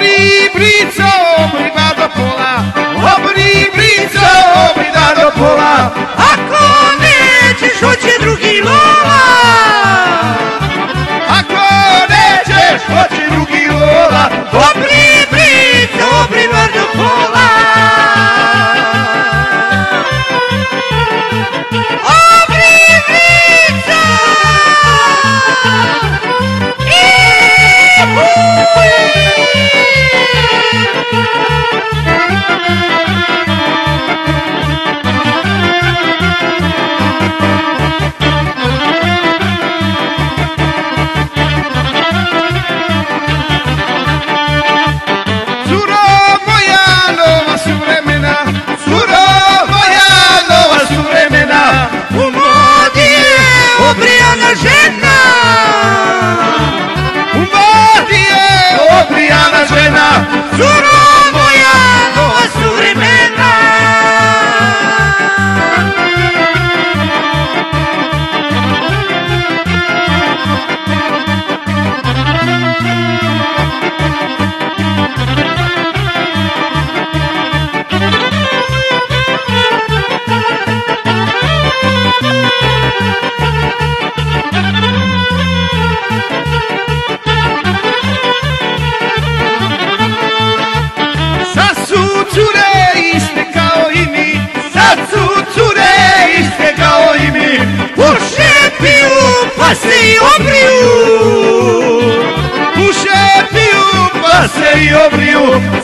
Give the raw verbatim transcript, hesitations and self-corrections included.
Obri brico, obri ba do pola, obri brico, obri da do pola. Ako nećeš, hoće drugi lola. Ako nećeš, hoće drugi lola. Obri brico, obri ba do pola. Obri brico i buj. Žena, u mladi je obrijana žena, curo moja nova suvremena. Pa se i obriju, uše piju, pa se i obriju.